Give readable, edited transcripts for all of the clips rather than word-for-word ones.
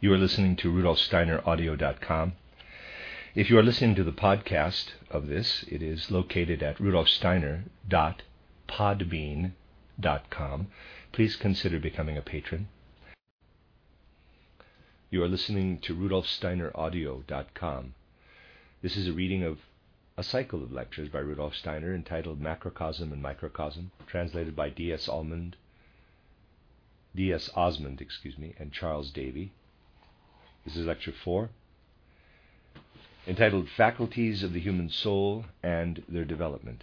You are listening to RudolfSteinerAudio.com. If you are listening to the podcast of this, it is located at rudolfsteiner.podbean.com. Please consider becoming a patron. You are listening to RudolfSteinerAudio.com. This is a reading of a cycle of lectures by Rudolf Steiner entitled Macrocosm and Microcosm, translated by D.S. Osmond, and Charles Davy. This is lecture 4, entitled Faculties of the Human Soul and Their Development.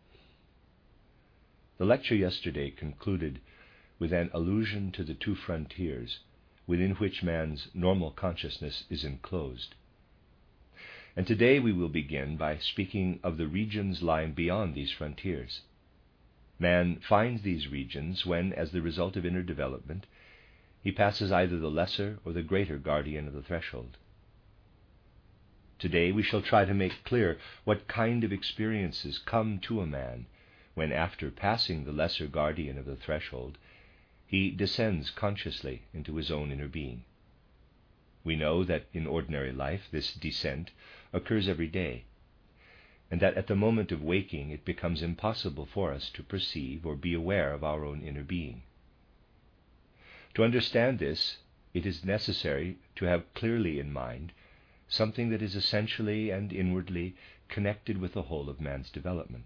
The lecture yesterday concluded with an allusion to the two frontiers within which man's normal consciousness is enclosed. And today we will begin by speaking of the regions lying beyond these frontiers. Man finds these regions when, as the result of inner development, he passes either the lesser or the greater guardian of the threshold. Today we shall try to make clear what kind of experiences come to a man when, after passing the lesser guardian of the threshold, he descends consciously into his own inner being. We know that in ordinary life this descent occurs every day, and that at the moment of waking it becomes impossible for us to perceive or be aware of our own inner being. To understand this, it is necessary to have clearly in mind something that is essentially and inwardly connected with the whole of man's development.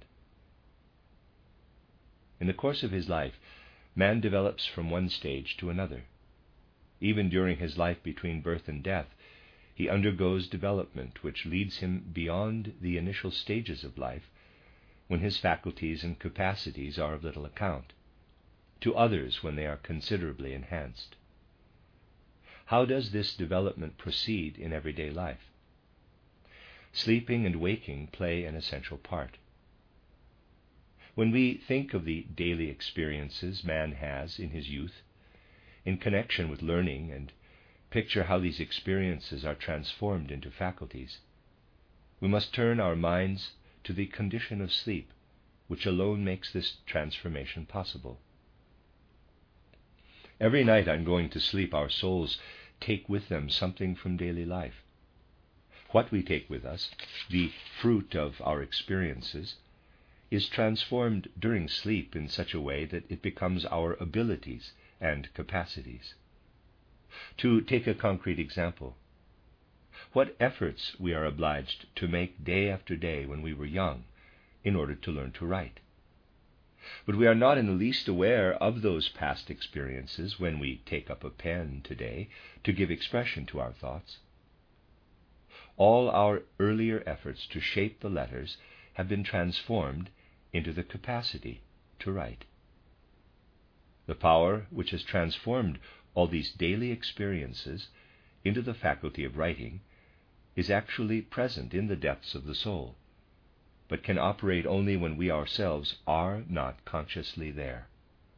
In the course of his life, man develops from one stage to another. Even during his life between birth and death, he undergoes development which leads him beyond the initial stages of life, when his faculties and capacities are of little account, to others when they are considerably enhanced. How does this development proceed in everyday life? Sleeping and waking play an essential part. When we think of the daily experiences man has in his youth, in connection with learning, and picture how these experiences are transformed into faculties, we must turn our minds to the condition of sleep, which alone makes this transformation possible. Every night on going to sleep, our souls take with them something from daily life. What we take with us, the fruit of our experiences, is transformed during sleep in such a way that it becomes our abilities and capacities. To take a concrete example, what efforts we are obliged to make day after day when we were young in order to learn to write. But we are not in the least aware of those past experiences when we take up a pen today to give expression to our thoughts. All our earlier efforts to shape the letters have been transformed into the capacity to write. The power which has transformed all these daily experiences into the faculty of writing is actually present in the depths of the soul, but can operate only when we ourselves are not consciously there.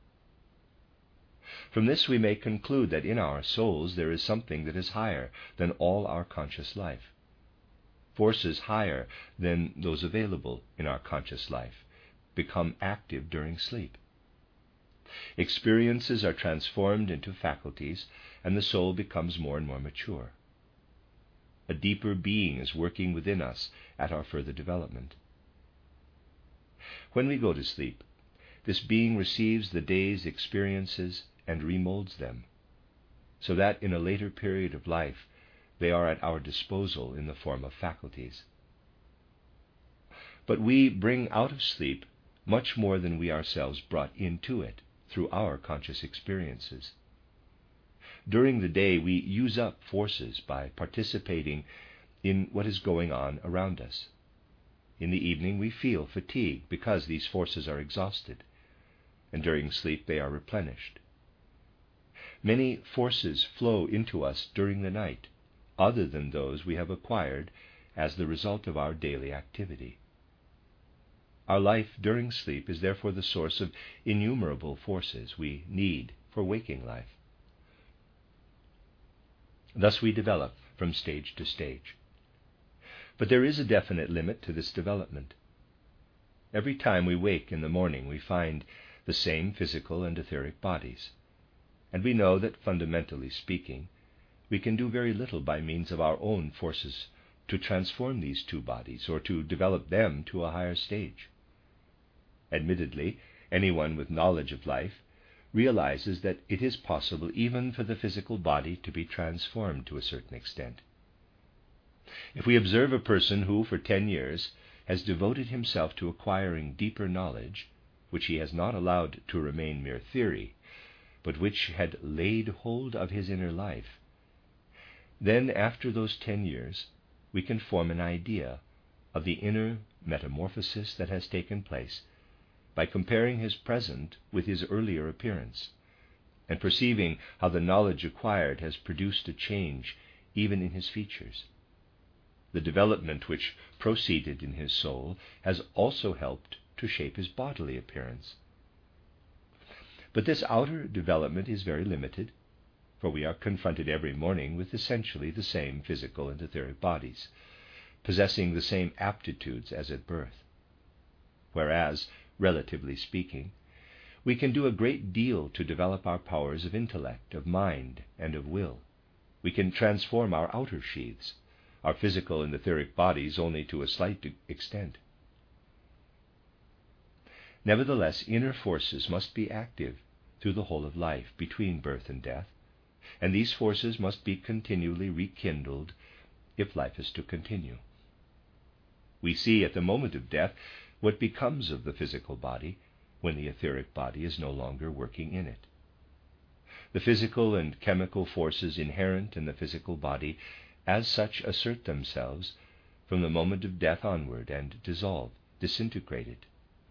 From this we may conclude that in our souls there is something that is higher than all our conscious life. Forces higher than those available in our conscious life become active during sleep. Experiences are transformed into faculties, and the soul becomes more and more mature. A deeper being is working within us at our further development. When we go to sleep, this being receives the day's experiences and remolds them, so that in a later period of life they are at our disposal in the form of faculties. But we bring out of sleep much more than we ourselves brought into it through our conscious experiences. During the day we use up forces by participating in what is going on around us. In the evening we feel fatigue because these forces are exhausted, and during sleep they are replenished. Many forces flow into us during the night, other than those we have acquired as the result of our daily activity. Our life during sleep is therefore the source of innumerable forces we need for waking life. Thus we develop from stage to stage. But there is a definite limit to this development. Every time we wake in the morning, we find the same physical and etheric bodies, and we know that, fundamentally speaking, we can do very little by means of our own forces to transform these two bodies or to develop them to a higher stage. Admittedly, anyone with knowledge of life realizes that it is possible even for the physical body to be transformed to a certain extent. If we observe a person who, for 10 years, has devoted himself to acquiring deeper knowledge, which he has not allowed to remain mere theory, but which had laid hold of his inner life, then after those 10 years, we can form an idea of the inner metamorphosis that has taken place by comparing his present with his earlier appearance, and perceiving how the knowledge acquired has produced a change even in his features. The development which proceeded in his soul has also helped to shape his bodily appearance. But this outer development is very limited, for we are confronted every morning with essentially the same physical and etheric bodies, possessing the same aptitudes as at birth. Whereas, relatively speaking, we can do a great deal to develop our powers of intellect, of mind, and of will. We can transform our outer sheaths, our physical and etheric bodies only to a slight extent. Nevertheless, inner forces must be active through the whole of life between birth and death, and these forces must be continually rekindled if life is to continue. We see at the moment of death what becomes of the physical body when the etheric body is no longer working in it. The physical and chemical forces inherent in the physical body as such assert themselves from the moment of death onward and dissolve, disintegrate it.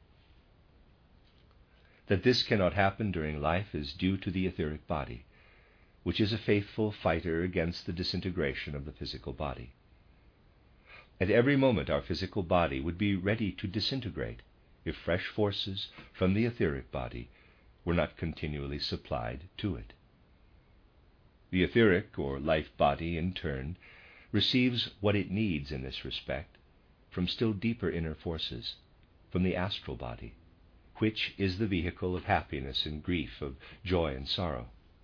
That this cannot happen during life is due to the etheric body, which is a faithful fighter against the disintegration of the physical body. At every moment our physical body would be ready to disintegrate if fresh forces from the etheric body were not continually supplied to it. The etheric or life body, in turn, receives what it needs in this respect from still deeper inner forces, from the astral body, which is the vehicle of happiness and grief, of joy and sorrow.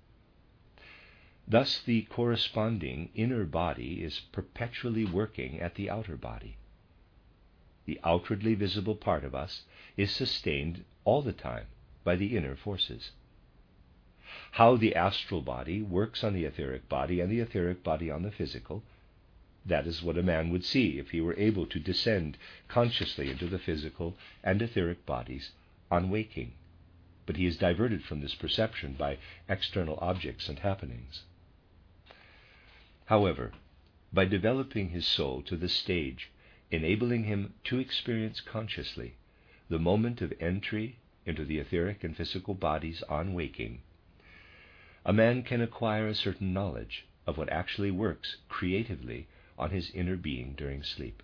Thus the corresponding inner body is perpetually working at the outer body. The outwardly visible part of us is sustained all the time by the inner forces. How the astral body works on the etheric body and the etheric body on the physical, that is what a man would see if he were able to descend consciously into the physical and etheric bodies on waking. But he is diverted from this perception by external objects and happenings. However, by developing his soul to the stage enabling him to experience consciously the moment of entry into the etheric and physical bodies on waking, a man can acquire a certain knowledge of what actually works creatively on his inner being during sleep.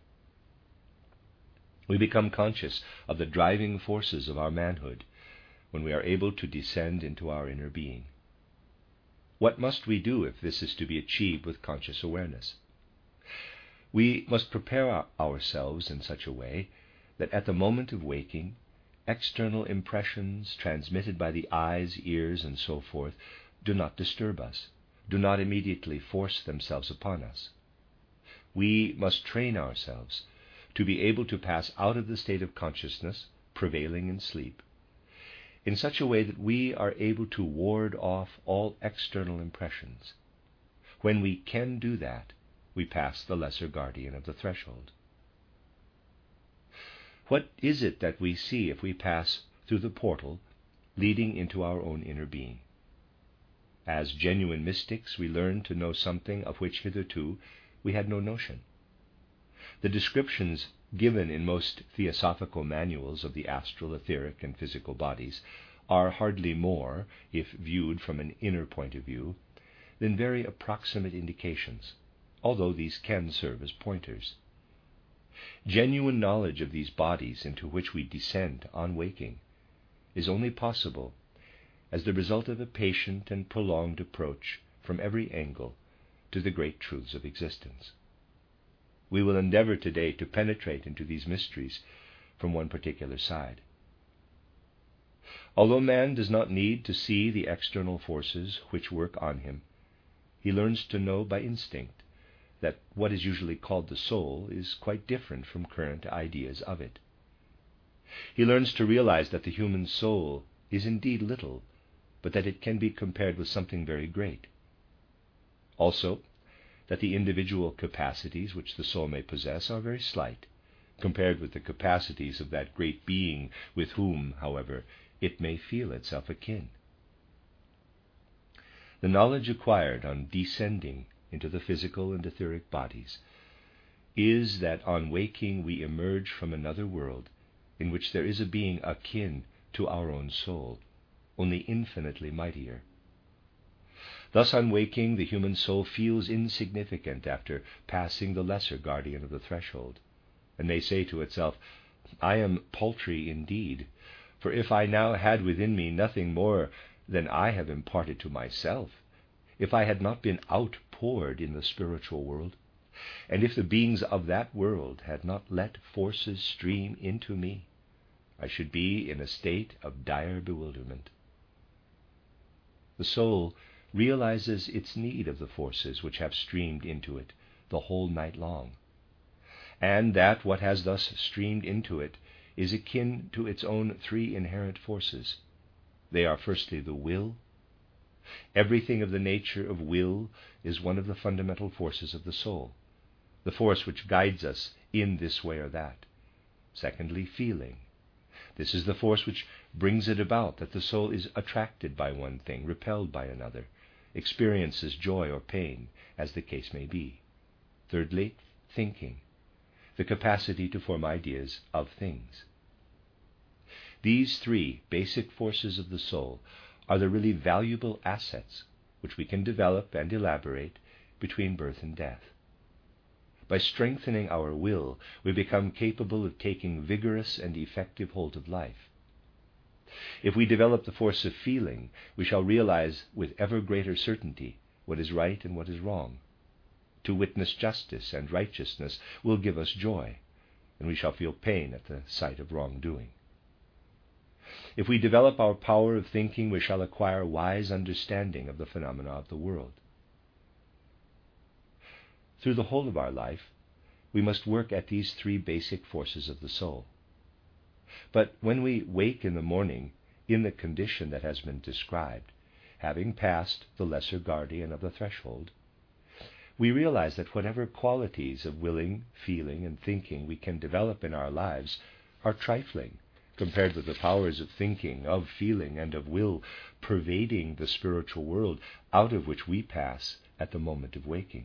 We become conscious of the driving forces of our manhood when we are able to descend into our inner being. What must we do if this is to be achieved with conscious awareness? We must prepare ourselves in such a way that at the moment of waking, external impressions transmitted by the eyes, ears, and so forth do not disturb us, do not immediately force themselves upon us. We must train ourselves to be able to pass out of the state of consciousness prevailing in sleep in such a way that we are able to ward off all external impressions. When we can do that, we pass the lesser guardian of the threshold. What is it that we see if we pass through the portal leading into our own inner being? As genuine mystics, we learn to know something of which hitherto we had no notion. The descriptions given in most theosophical manuals of the astral, etheric, and physical bodies are hardly more, if viewed from an inner point of view, than very approximate indications, although these can serve as pointers. Genuine knowledge of these bodies into which we descend on waking is only possible as the result of a patient and prolonged approach from every angle to the great truths of existence. We will endeavor today to penetrate into these mysteries from one particular side. Although man does not need to see the external forces which work on him, he learns to know by instinct that what is usually called the soul is quite different from current ideas of it. He learns to realize that the human soul is indeed little, but that it can be compared with something very great. Also, that the individual capacities which the soul may possess are very slight, compared with the capacities of that great being with whom, however, it may feel itself akin. The knowledge acquired on descending into the physical and etheric bodies is that on waking we emerge from another world in which there is a being akin to our own soul, only infinitely mightier. Thus on waking, the human soul feels insignificant after passing the lesser guardian of the threshold, and may say to itself, "I am paltry indeed, for if I now had within me nothing more than I have imparted to myself, if I had not been outpoured in the spiritual world, and if the beings of that world had not let forces stream into me, I should be in a state of dire bewilderment." The soul realizes its need of the forces which have streamed into it the whole night long, and that what has thus streamed into it is akin to its own three inherent forces. They are firstly the will. Everything of the nature of will is one of the fundamental forces of the soul, the force which guides us in this way or that. Secondly, feeling. This is the force which brings it about that the soul is attracted by one thing, repelled by another, experiences joy or pain, as the case may be. Thirdly, thinking, the capacity to form ideas of things. These three basic forces of the soul are the really valuable assets which we can develop and elaborate between birth and death. By strengthening our will, we become capable of taking vigorous and effective hold of life. If we develop the force of feeling, we shall realize with ever greater certainty what is right and what is wrong. To witness justice and righteousness will give us joy, and we shall feel pain at the sight of wrongdoing. If we develop our power of thinking, we shall acquire wise understanding of the phenomena of the world. Through the whole of our life, we must work at these three basic forces of the soul. But when we wake in the morning in the condition that has been described, having passed the lesser guardian of the threshold, we realize that whatever qualities of willing, feeling, and thinking we can develop in our lives are trifling compared with the powers of thinking, of feeling, and of will pervading the spiritual world out of which we pass at the moment of waking.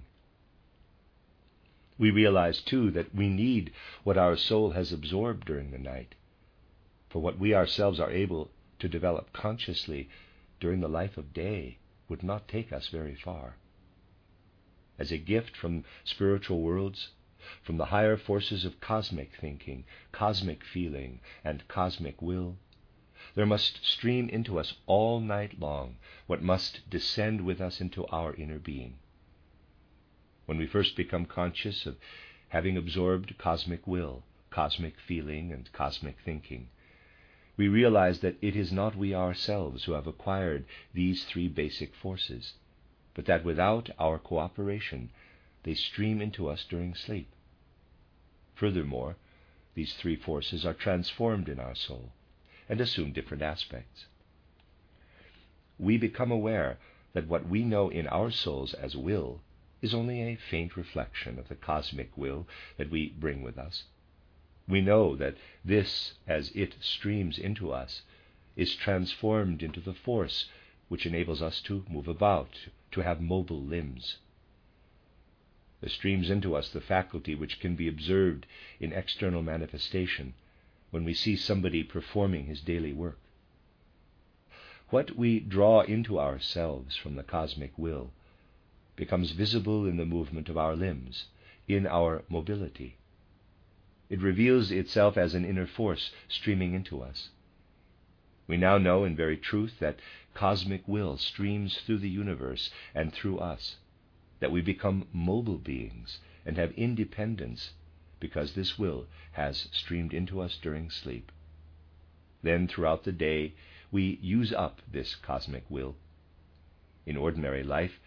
We realize, too, that we need what our soul has absorbed during the night, for what we ourselves are able to develop consciously during the life of day would not take us very far. As a gift from spiritual worlds, from the higher forces of cosmic thinking, cosmic feeling, and cosmic will, there must stream into us all night long what must descend with us into our inner being. When we first become conscious of having absorbed cosmic will, cosmic feeling, and cosmic thinking, we realize that it is not we ourselves who have acquired these three basic forces, but that without our cooperation they stream into us during sleep. Furthermore, these three forces are transformed in our soul and assume different aspects. We become aware that what we know in our souls as will is only a faint reflection of the cosmic will that we bring with us. We know that this, as it streams into us, is transformed into the force which enables us to move about, to have mobile limbs. There streams into us the faculty which can be observed in external manifestation when we see somebody performing his daily work. What we draw into ourselves from the cosmic will becomes visible in the movement of our limbs, in our mobility. It reveals itself as an inner force streaming into us. We now know in very truth that cosmic will streams through the universe and through us, that we become mobile beings and have independence because this will has streamed into us during sleep. Then throughout the day we use up this cosmic will. In ordinary life,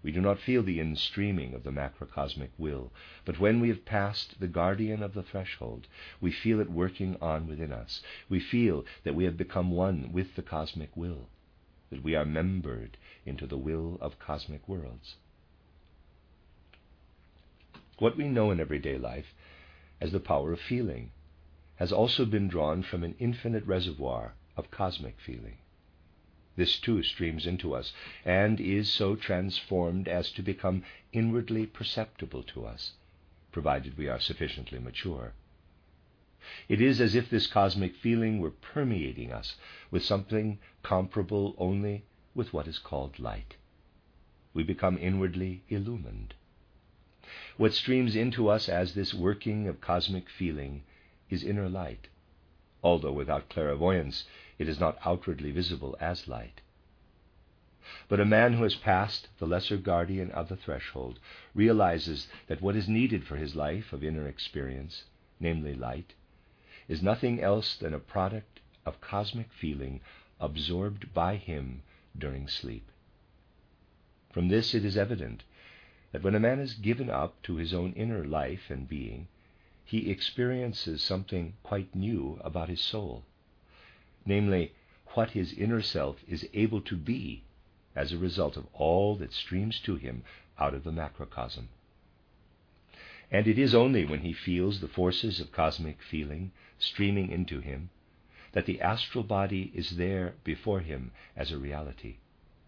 We do not feel the in-streaming of the macrocosmic will, but when we have passed the guardian of the threshold, we feel it working on within us. We feel that we have become one with the cosmic will, that we are membered into the will of cosmic worlds. What we know in everyday life as the power of feeling has also been drawn from an infinite reservoir of cosmic feeling. This too streams into us and is so transformed as to become inwardly perceptible to us, provided we are sufficiently mature. It is as if this cosmic feeling were permeating us with something comparable only with what is called light. We become inwardly illumined. What streams into us as this working of cosmic feeling is inner light, although without clairvoyance it is not outwardly visible as light. But a man who has passed the lesser guardian of the threshold realizes that what is needed for his life of inner experience, namely light, is nothing else than a product of cosmic feeling absorbed by him during sleep. From this it is evident that when a man is given up to his own inner life and being, he experiences something quite new about his soul, namely, what his inner self is able to be as a result of all that streams to him out of the macrocosm. And it is only when he feels the forces of cosmic feeling streaming into him that the astral body is there before him as a reality.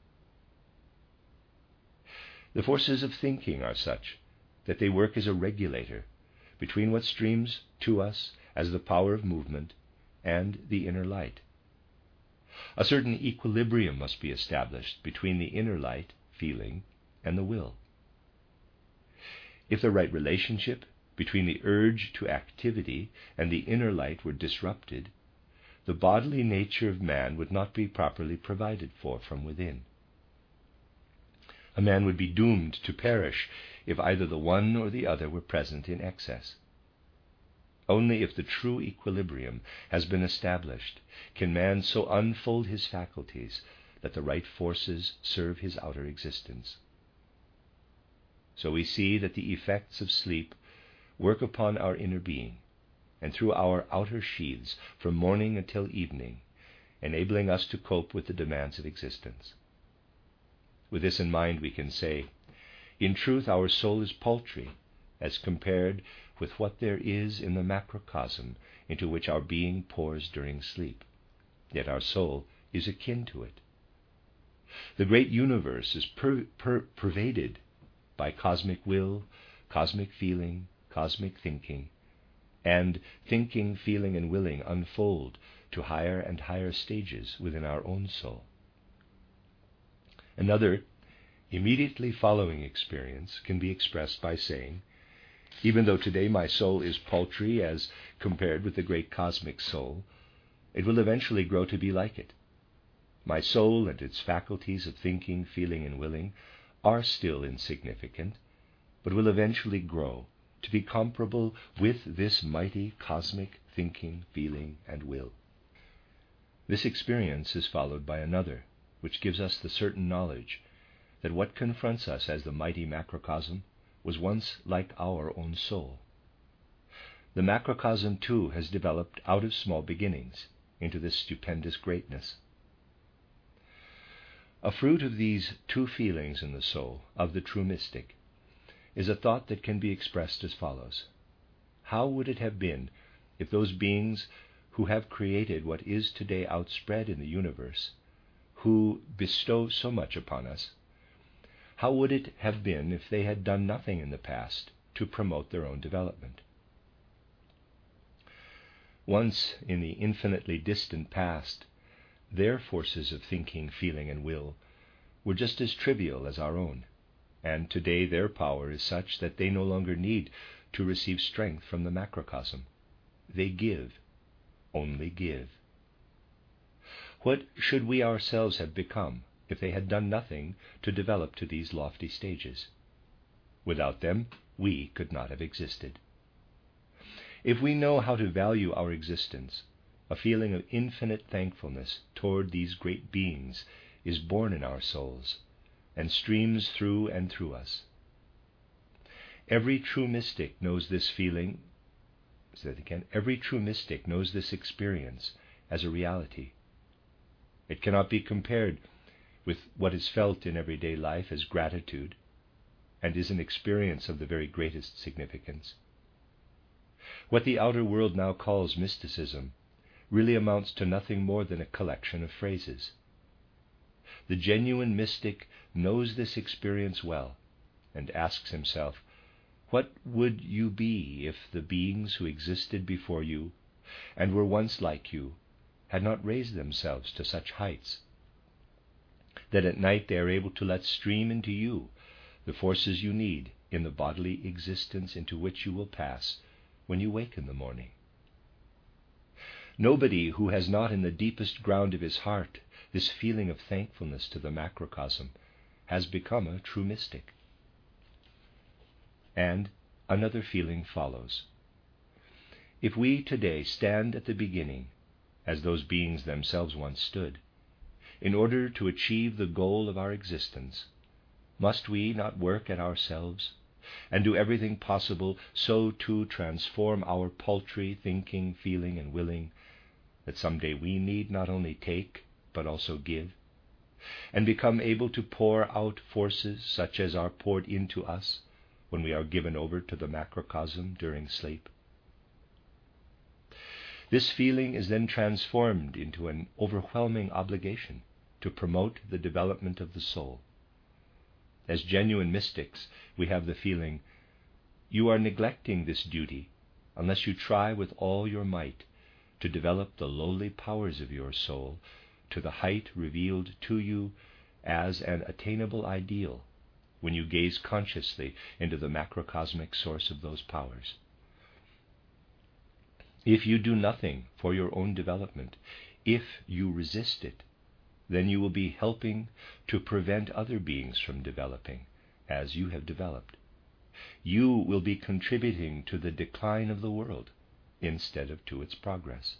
The forces of thinking are such that they work as a regulator between what streams to us as the power of movement and the inner light. A certain equilibrium must be established between the inner light, feeling, and the will. If the right relationship between the urge to activity and the inner light were disrupted, the bodily nature of man would not be properly provided for from within. A man would be doomed to perish if either the one or the other were present in excess. Only if the true equilibrium has been established can man so unfold his faculties that the right forces serve his outer existence. So we see that the effects of sleep work upon our inner being and through our outer sheaths from morning until evening, enabling us to cope with the demands of existence. With this in mind, we can say, in truth, our soul is paltry as compared with what there is in the macrocosm into which our being pours during sleep. Yet our soul is akin to it. The great universe is pervaded by cosmic will, cosmic feeling, cosmic thinking, and thinking, feeling, and willing unfold to higher and higher stages within our own soul. Another immediately following experience can be expressed by saying, even though today my soul is paltry as compared with the great cosmic soul, it will eventually grow to be like it. My soul and its faculties of thinking, feeling, and willing are still insignificant, but will eventually grow to be comparable with this mighty cosmic thinking, feeling, and will. This experience is followed by another, which gives us the certain knowledge that what confronts us as the mighty macrocosm was once like our own soul. The macrocosm, too, has developed out of small beginnings into this stupendous greatness. A fruit of these two feelings in the soul of the true mystic is a thought that can be expressed as follows. How would it have been if those beings who have created what is today outspread in the universe, who bestow so much upon us, how would it have been if they had done nothing in the past to promote their own development? Once, in the infinitely distant past, their forces of thinking, feeling, and will were just as trivial as our own, and today their power is such that they no longer need to receive strength from the macrocosm. They give, only give. What should we ourselves have become if they had done nothing to develop to these lofty stages? Without them, we could not have existed. If we know how to value our existence, a feeling of infinite thankfulness toward these great beings is born in our souls, and streams through and through us. Every true mystic knows this feeling, every true mystic knows this experience as a reality. It cannot be compared with what is felt in everyday life as gratitude, and is an experience of the very greatest significance. What the outer world now calls mysticism really amounts to nothing more than a collection of phrases. The genuine mystic knows this experience well and asks himself, what would you be if the beings who existed before you and were once like you had not raised themselves to such heights that at night they are able to let stream into you the forces you need in the bodily existence into which you will pass when you wake in the morning? Nobody who has not in the deepest ground of his heart this feeling of thankfulness to the macrocosm has become a true mystic. And another feeling follows. If we today stand at the beginning, as those beings themselves once stood, in order to achieve the goal of our existence, must we not work at ourselves and do everything possible so to transform our paltry thinking, feeling, and willing that someday we need not only take but also give, and become able to pour out forces such as are poured into us when we are given over to the macrocosm during sleep? This feeling is then transformed into an overwhelming obligation to promote the development of the soul. As genuine mystics, we have the feeling, you are neglecting this duty unless you try with all your might to develop the lowly powers of your soul to the height revealed to you as an attainable ideal when you gaze consciously into the macrocosmic source of those powers. If you do nothing for your own development, if you resist it, then you will be helping to prevent other beings from developing as you have developed. You will be contributing to the decline of the world instead of to its progress.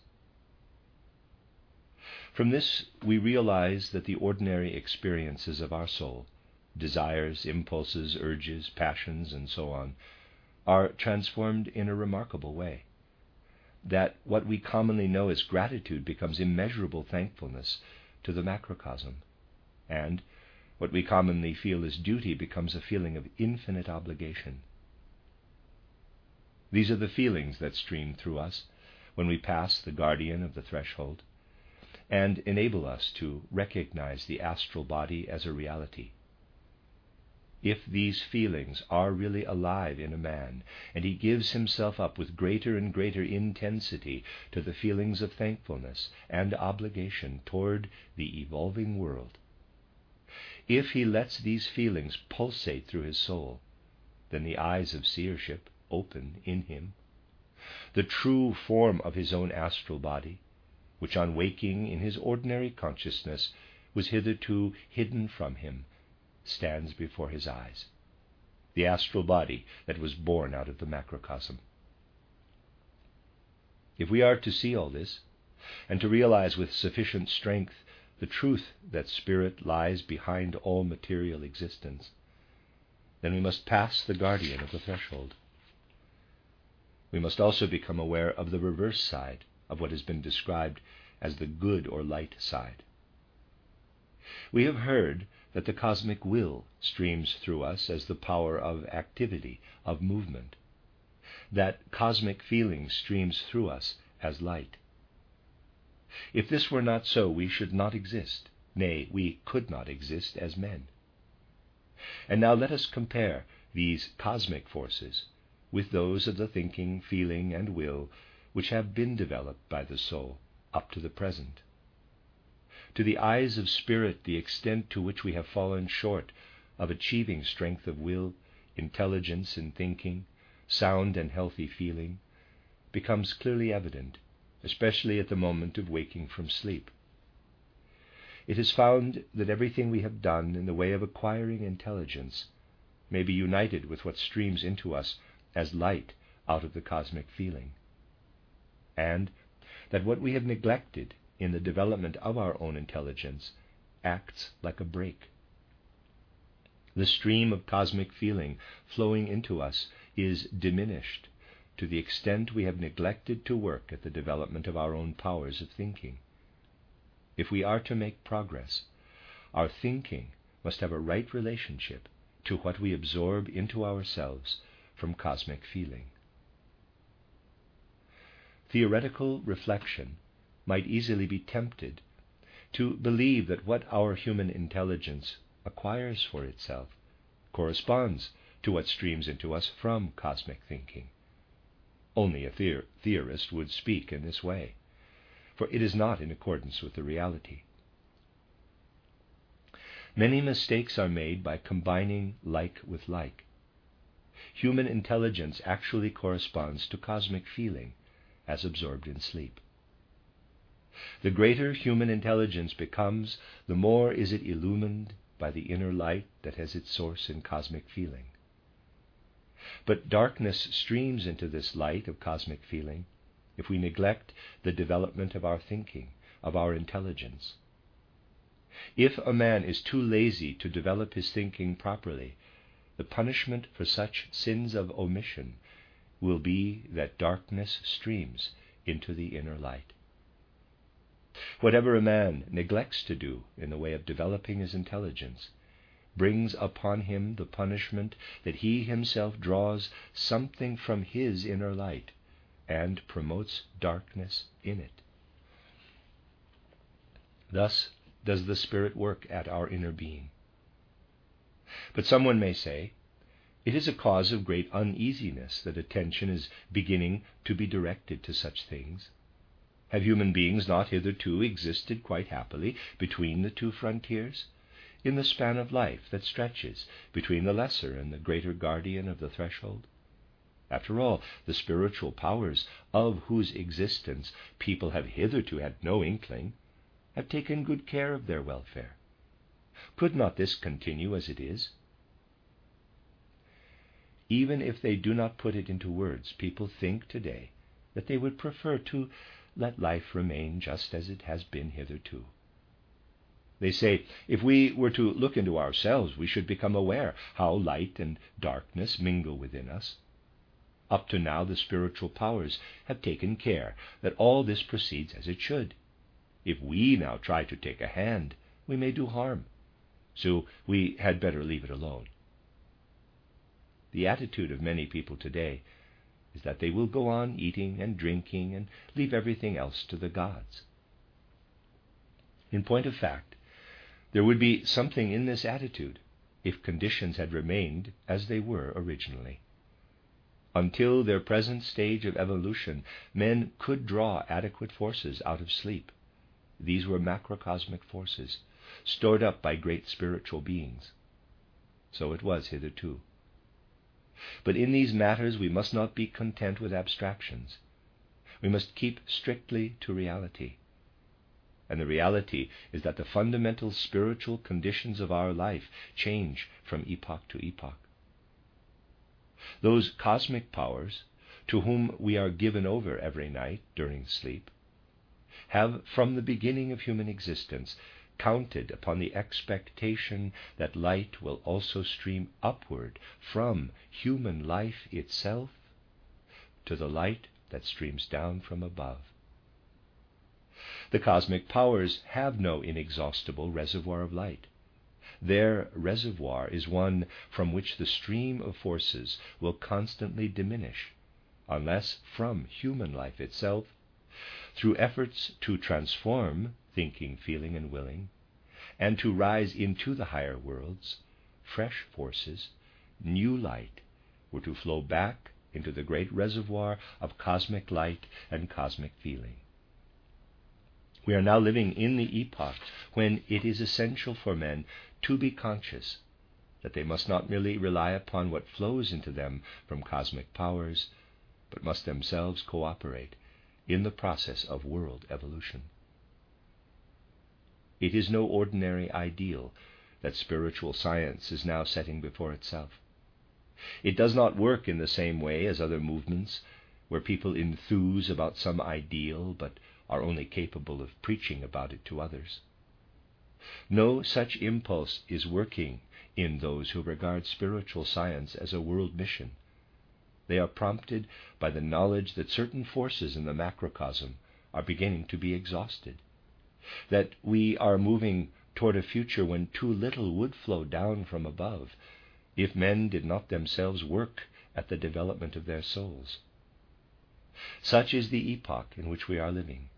From this, we realize that the ordinary experiences of our soul, desires, impulses, urges, passions, and so on, are transformed in a remarkable way. That what we commonly know as gratitude becomes immeasurable thankfulness to the macrocosm, and what we commonly feel as duty becomes a feeling of infinite obligation. These are the feelings that stream through us when we pass the guardian of the threshold, and enable us to recognize the astral body as a reality. If these feelings are really alive in a man, and he gives himself up with greater and greater intensity to the feelings of thankfulness and obligation toward the evolving world, if he lets these feelings pulsate through his soul, then the eyes of seership open in him. The true form of his own astral body, which on waking in his ordinary consciousness was hitherto hidden from him, stands before his eyes, the astral body that was born out of the macrocosm. If we are to see all this, and to realize with sufficient strength the truth that spirit lies behind all material existence, then we must pass the guardian of the threshold. We must also become aware of the reverse side of what has been described as the good or light side. We have heard that the cosmic will streams through us as the power of activity, of movement, that cosmic feeling streams through us as light. If this were not so, we should not exist, nay, we could not exist as men. And now let us compare these cosmic forces with those of the thinking, feeling, and will which have been developed by the soul up to the present. To the eyes of spirit, the extent to which we have fallen short of achieving strength of will, intelligence in thinking, sound and healthy feeling, becomes clearly evident, especially at the moment of waking from sleep. It is found that everything we have done in the way of acquiring intelligence may be united with what streams into us as light out of the cosmic feeling, and that what we have neglected in the development of our own intelligence acts like a brake. The stream of cosmic feeling flowing into us is diminished to the extent we have neglected to work at the development of our own powers of thinking. If we are to make progress, our thinking must have a right relationship to what we absorb into ourselves from cosmic feeling. Theoretical reflection might easily be tempted to believe that what our human intelligence acquires for itself corresponds to what streams into us from cosmic thinking. Only a theorist would speak in this way, for it is not in accordance with the reality. Many mistakes are made by combining like with like. Human intelligence actually corresponds to cosmic feeling as absorbed in sleep. The greater human intelligence becomes, the more is it illumined by the inner light that has its source in cosmic feeling. But darkness streams into this light of cosmic feeling if we neglect the development of our thinking, of our intelligence. If a man is too lazy to develop his thinking properly, the punishment for such sins of omission will be that darkness streams into the inner light. Whatever a man neglects to do in the way of developing his intelligence brings upon him the punishment that he himself draws something from his inner light and promotes darkness in it. Thus does the Spirit work at our inner being. But someone may say, it is a cause of great uneasiness that attention is beginning to be directed to such things. Have human beings not hitherto existed quite happily between the two frontiers, in the span of life that stretches between the lesser and the greater guardian of the threshold? After all, the spiritual powers of whose existence people have hitherto had no inkling have taken good care of their welfare. Could not this continue as it is? Even if they do not put it into words, people think today that they would prefer to let life remain just as it has been hitherto. They say, if we were to look into ourselves, we should become aware how light and darkness mingle within us. Up to now, the spiritual powers have taken care that all this proceeds as it should. If we now try to take a hand, we may do harm, so we had better leave it alone. The attitude of many people today is that they will go on eating and drinking and leave everything else to the gods. In point of fact, there would be something in this attitude if conditions had remained as they were originally. Until their present stage of evolution, men could draw adequate forces out of sleep. These were macrocosmic forces, stored up by great spiritual beings. So it was hitherto. But in these matters we must not be content with abstractions. We must keep strictly to reality. And the reality is that the fundamental spiritual conditions of our life change from epoch to epoch. Those cosmic powers, to whom we are given over every night during sleep, have from the beginning of human existence counted upon the expectation that light will also stream upward from human life itself to the light that streams down from above. The cosmic powers have no inexhaustible reservoir of light. Their reservoir is one from which the stream of forces will constantly diminish, unless from human life itself, through efforts to transform thinking, feeling, and willing, and to rise into the higher worlds, fresh forces, new light, were to flow back into the great reservoir of cosmic light and cosmic feeling. We are now living in the epoch when it is essential for men to be conscious that they must not merely rely upon what flows into them from cosmic powers, but must themselves cooperate in the process of world evolution. It is no ordinary ideal that spiritual science is now setting before itself. It does not work in the same way as other movements, where people enthuse about some ideal but are only capable of preaching about it to others. No such impulse is working in those who regard spiritual science as a world mission. They are prompted by the knowledge that certain forces in the macrocosm are beginning to be exhausted, that we are moving toward a future when too little would flow down from above if men did not themselves work at the development of their souls. Such is the epoch in which we are living.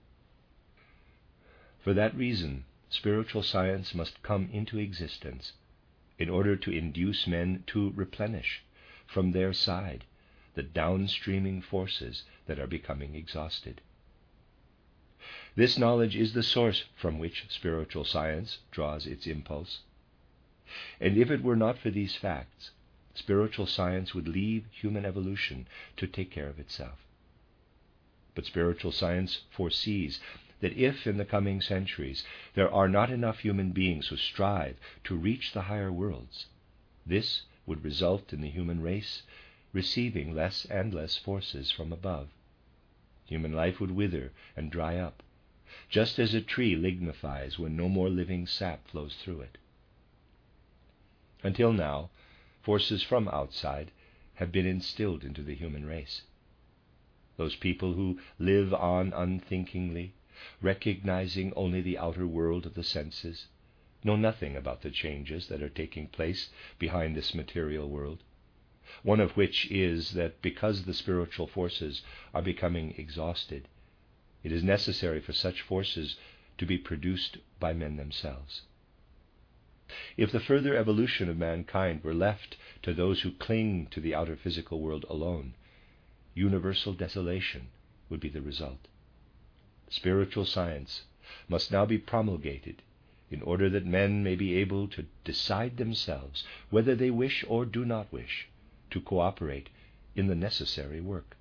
For that reason, spiritual science must come into existence in order to induce men to replenish from their side the downstreaming forces that are becoming exhausted. This knowledge is the source from which spiritual science draws its impulse. And if it were not for these facts, spiritual science would leave human evolution to take care of itself. But spiritual science foresees that if in the coming centuries there are not enough human beings who strive to reach the higher worlds, this would result in the human race receiving less and less forces from above. Human life would wither and dry up, just as a tree lignifies when no more living sap flows through it. Until now, forces from outside have been instilled into the human race. Those people who live on unthinkingly, recognizing only the outer world of the senses, know nothing about the changes that are taking place behind this material world, one of which is that because the spiritual forces are becoming exhausted, it is necessary for such forces to be produced by men themselves. If the further evolution of mankind were left to those who cling to the outer physical world alone, universal desolation would be the result. Spiritual science must now be promulgated in order that men may be able to decide themselves whether they wish or do not wish to cooperate in the necessary work.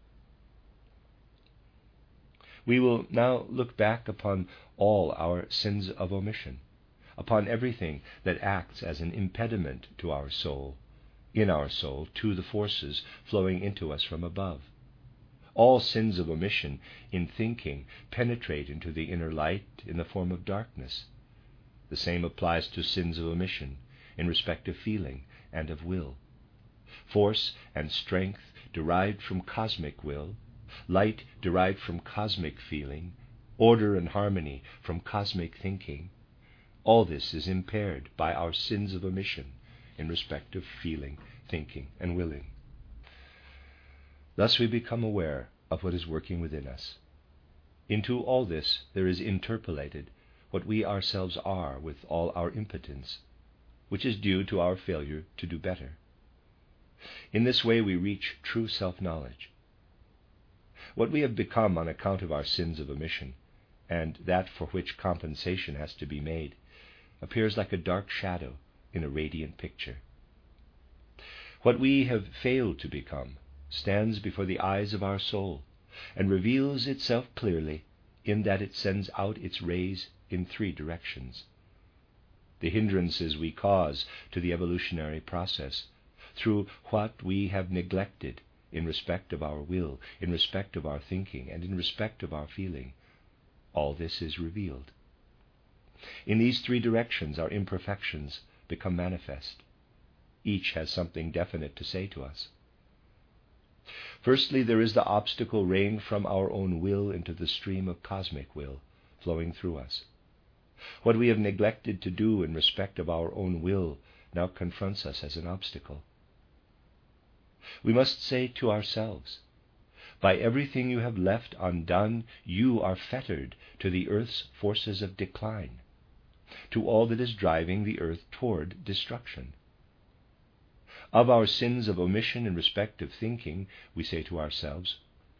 We will now look back upon all our sins of omission, upon everything that acts as an impediment to our soul, in our soul, to the forces flowing into us from above. All sins of omission in thinking penetrate into the inner light in the form of darkness. The same applies to sins of omission in respect of feeling and of will. Force and strength derived from cosmic will, light derived from cosmic feeling, order and harmony from cosmic thinking, all this is impaired by our sins of omission in respect of feeling, thinking, and willing. Thus we become aware of what is working within us. Into all this there is interpolated what we ourselves are with all our impotence, which is due to our failure to do better. In this way we reach true self-knowledge. What we have become on account of our sins of omission, and that for which compensation has to be made, appears like a dark shadow in a radiant picture. What we have failed to become stands before the eyes of our soul and reveals itself clearly in that it sends out its rays in three directions. The hindrances we cause to the evolutionary process through what we have neglected in respect of our will, in respect of our thinking, and in respect of our feeling, all this is revealed. In these three directions our imperfections become manifest. Each has something definite to say to us. Firstly, there is the obstacle rain from our own will into the stream of cosmic will flowing through us. What we have neglected to do in respect of our own will now confronts us as an obstacle. We must say to ourselves, by everything you have left undone, you are fettered to the earth's forces of decline, to all that is driving the earth toward destruction. Of our sins of omission in respect of thinking, we say to ourselves,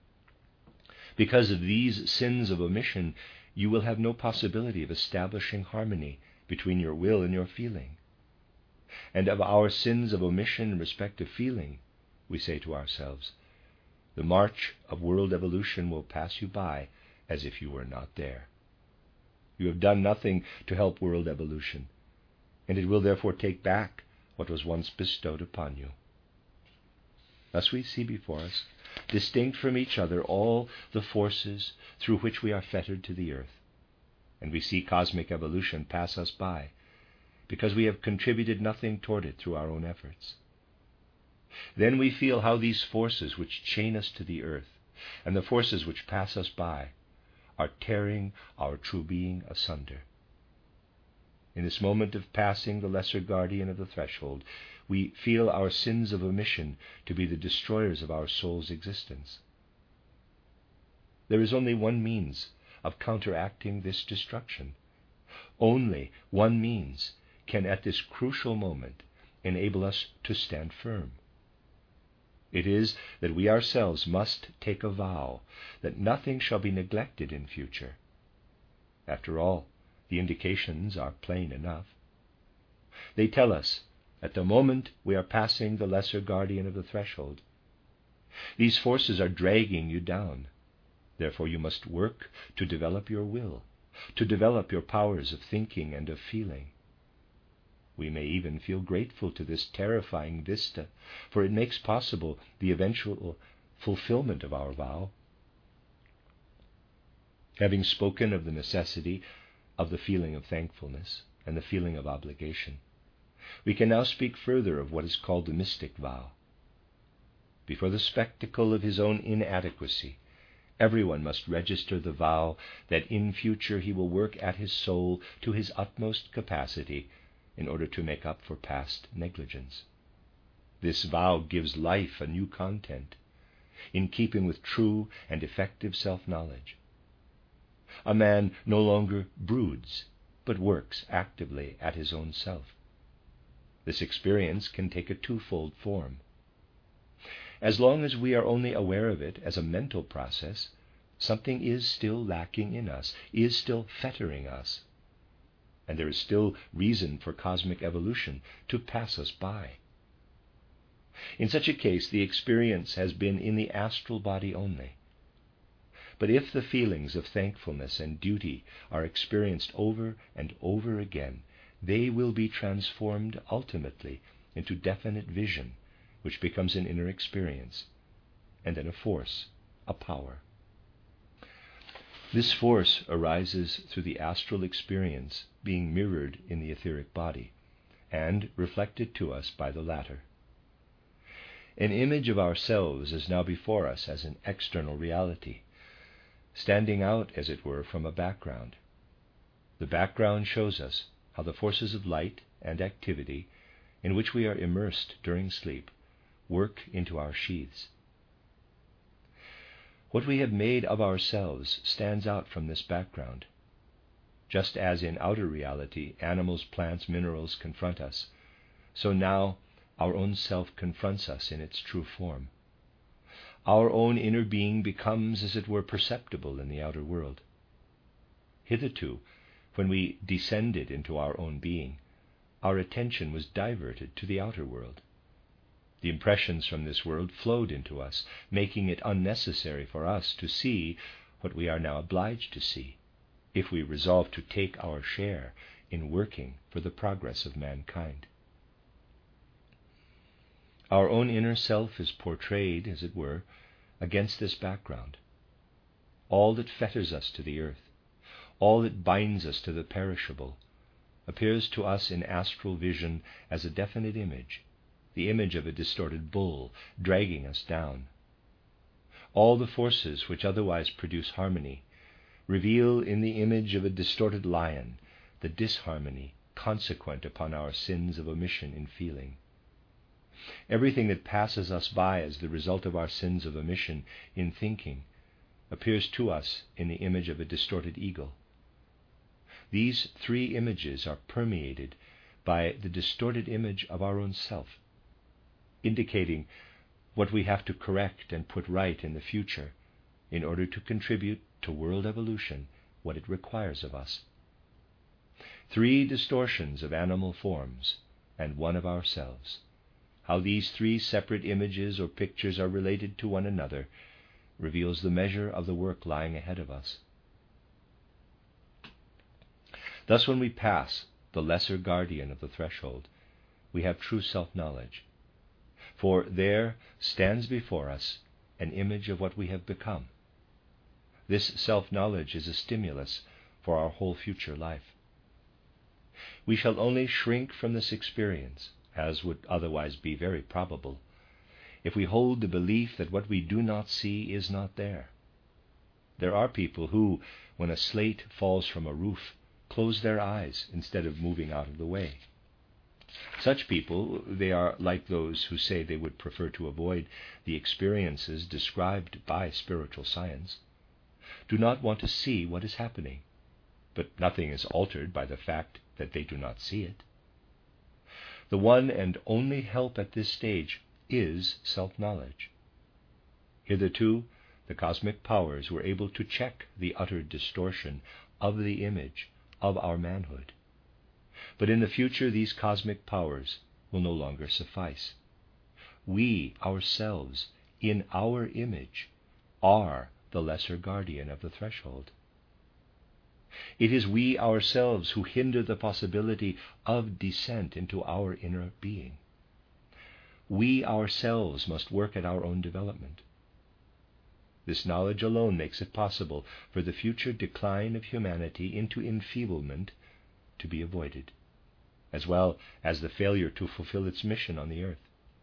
because of these sins of omission, you will have no possibility of establishing harmony between your will and your feeling. And of our sins of omission in respect of feeling, we say to ourselves, the march of world evolution will pass you by as if you were not there. You have done nothing to help world evolution, and it will therefore take back what was once bestowed upon you. Thus we see before us, distinct from each other, all the forces through which we are fettered to the earth, and we see cosmic evolution pass us by, because we have contributed nothing toward it through our own efforts. Then we feel how these forces which chain us to the earth and the forces which pass us by are tearing our true being asunder. In this moment of passing the lesser guardian of the threshold, we feel our sins of omission to be the destroyers of our soul's existence. There is only one means of counteracting this destruction. Only one means can at this crucial moment enable us to stand firm. It is that we ourselves must take a vow that nothing shall be neglected in future. After all, the indications are plain enough. They tell us at the moment we are passing the lesser guardian of the threshold, these forces are dragging you down. Therefore you must work to develop your will, to develop your powers of thinking and of feeling. We may even feel grateful to this terrifying vista, for it makes possible the eventual fulfillment of our vow. Having spoken of the necessity of the feeling of thankfulness and the feeling of obligation, we can now speak further of what is called the mystic vow. Before the spectacle of his own inadequacy, everyone must register the vow that in future he will work at his soul to his utmost capacity in order to make up for past negligence. This vow gives life a new content, in keeping with true and effective self-knowledge. A man no longer broods, but works actively at his own self. This experience can take a twofold form. As long as we are only aware of it as a mental process, something is still lacking in us, is still fettering us, and there is still reason for cosmic evolution to pass us by. In such a case, the experience has been in the astral body only. But if the feelings of thankfulness and duty are experienced over and over again, they will be transformed ultimately into definite vision, which becomes an inner experience, and then a force, a power. This force arises through the astral experience being mirrored in the etheric body, and reflected to us by the latter. An image of ourselves is now before us as an external reality, standing out, as it were, from a background. The background shows us how the forces of light and activity, in which we are immersed during sleep, work into our sheaths. What we have made of ourselves stands out from this background. Just as in outer reality animals, plants, minerals confront us, so now our own self confronts us in its true form. Our own inner being becomes, as it were, perceptible in the outer world. Hitherto, when we descended into our own being, our attention was diverted to the outer world. The impressions from this world flowed into us, making it unnecessary for us to see what we are now obliged to see, if we resolve to take our share in working for the progress of mankind. Our own inner self is portrayed, as it were, against this background. All that fetters us to the earth, all that binds us to the perishable, appears to us in astral vision as a definite image, the image of a distorted bull dragging us down. All the forces which otherwise produce harmony reveal in the image of a distorted lion the disharmony consequent upon our sins of omission in feeling. Everything that passes us by as the result of our sins of omission in thinking appears to us in the image of a distorted eagle. These three images are permeated by the distorted image of our own self, indicating what we have to correct and put right in the future in order to contribute to world evolution what it requires of us. Three distortions of animal forms and one of ourselves. How these three separate images or pictures are related to one another reveals the measure of the work lying ahead of us. Thus, when we pass the lesser guardian of the threshold, we have true self-knowledge, for there stands before us an image of what we have become. This self-knowledge is a stimulus for our whole future life. We shall only shrink from this experience, as would otherwise be very probable, if we hold the belief that what we do not see is not there. There are people who, when a slate falls from a roof, close their eyes instead of moving out of the way. Such people, they are like those who say they would prefer to avoid the experiences described by spiritual science, do not want to see what is happening, but nothing is altered by the fact that they do not see it. The one and only help at this stage is self-knowledge. Hitherto, the cosmic powers were able to check the utter distortion of the image of our manhood. But in the future, these cosmic powers will no longer suffice. We ourselves, in our image, are the lesser guardian of the threshold. It is we ourselves who hinder the possibility of descent into our inner being. We ourselves must work at our own development. This knowledge alone makes it possible for the future decline of humanity into enfeeblement to be avoided, as well as the failure to fulfill its mission on the earth.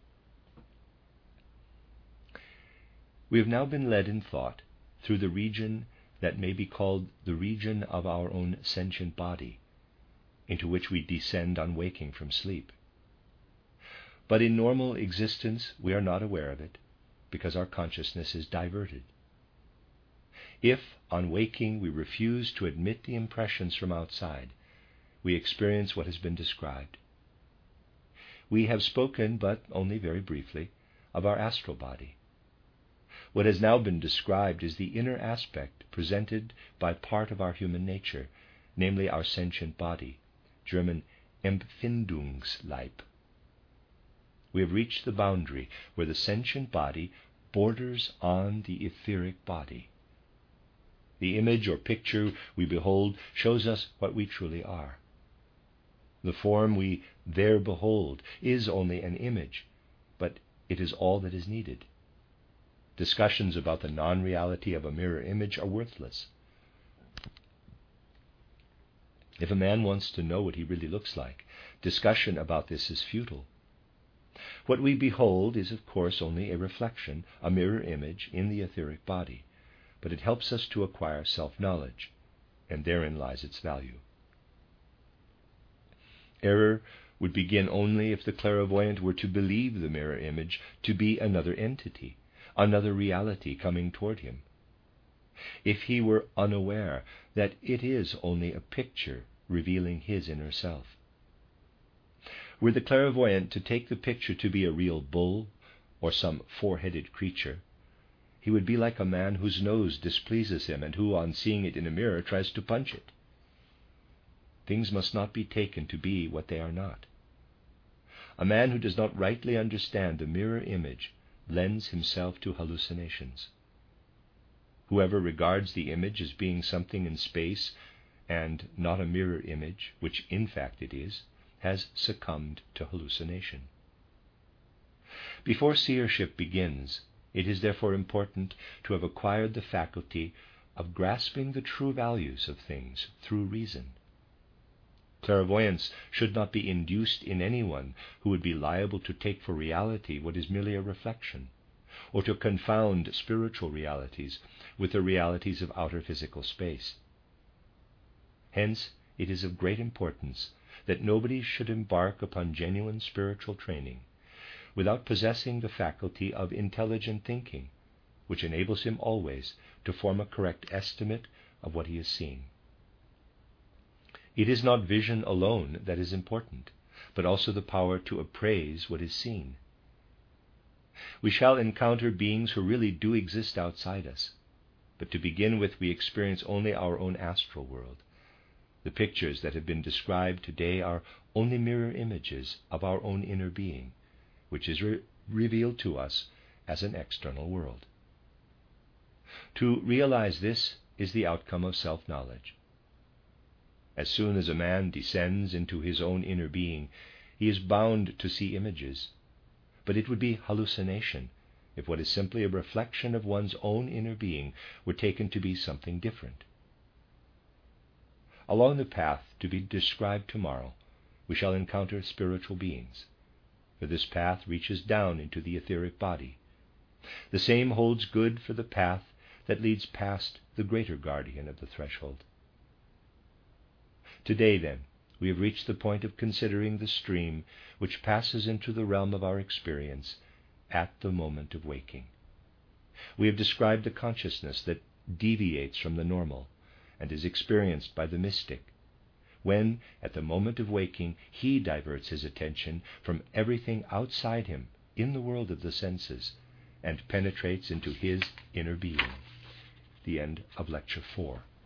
We have now been led in thought through the region that may be called the region of our own sentient body, into which we descend on waking from sleep. But in normal existence we are not aware of it, because our consciousness is diverted. If, on waking, we refuse to admit the impressions from outside, we experience what has been described. We have spoken, but only very briefly, of our astral body. What has now been described is the inner aspect presented by part of our human nature, namely our sentient body, German Empfindungsleib. We have reached the boundary where the sentient body borders on the etheric body. The image or picture we behold shows us what we truly are. The form we there behold is only an image, but it is all that is needed. Discussions about the non-reality of a mirror image are worthless. If a man wants to know what he really looks like, discussion about this is futile. What we behold is, of course, only a reflection, a mirror image in the etheric body, but it helps us to acquire self-knowledge, and therein lies its value. Error would begin only if the clairvoyant were to believe the mirror image to be another entity, another reality coming toward him. If he were unaware that it is only a picture revealing his inner self. Were the clairvoyant to take the picture to be a real bull or some four-headed creature, he would be like a man whose nose displeases him and who, on seeing it in a mirror, tries to punch it. Things must not be taken to be what they are not. A man who does not rightly understand the mirror image lends himself to hallucinations. Whoever regards the image as being something in space and not a mirror image, which in fact it is, has succumbed to hallucination. Before seership begins, it is therefore important to have acquired the faculty of grasping the true values of things through reason. Clairvoyance should not be induced in anyone who would be liable to take for reality what is merely a reflection, or to confound spiritual realities with the realities of outer physical space. Hence, it is of great importance that nobody should embark upon genuine spiritual training without possessing the faculty of intelligent thinking, which enables him always to form a correct estimate of what he is seeing. It is not vision alone that is important, but also the power to appraise what is seen. We shall encounter beings who really do exist outside us, but to begin with, we experience only our own astral world. The pictures that have been described today are only mirror images of our own inner being, which is revealed to us as an external world. To realize this is the outcome of self-knowledge. As soon as a man descends into his own inner being, he is bound to see images, but it would be hallucination if what is simply a reflection of one's own inner being were taken to be something different. Along the path to be described tomorrow, we shall encounter spiritual beings, for this path reaches down into the etheric body. The same holds good for the path that leads past the greater guardian of the threshold. Today, then, we have reached the point of considering the stream which passes into the realm of our experience at the moment of waking. We have described the consciousness that deviates from the normal and is experienced by the mystic, when, at the moment of waking, he diverts his attention from everything outside him in the world of the senses and penetrates into his inner being. The end of Lecture 4.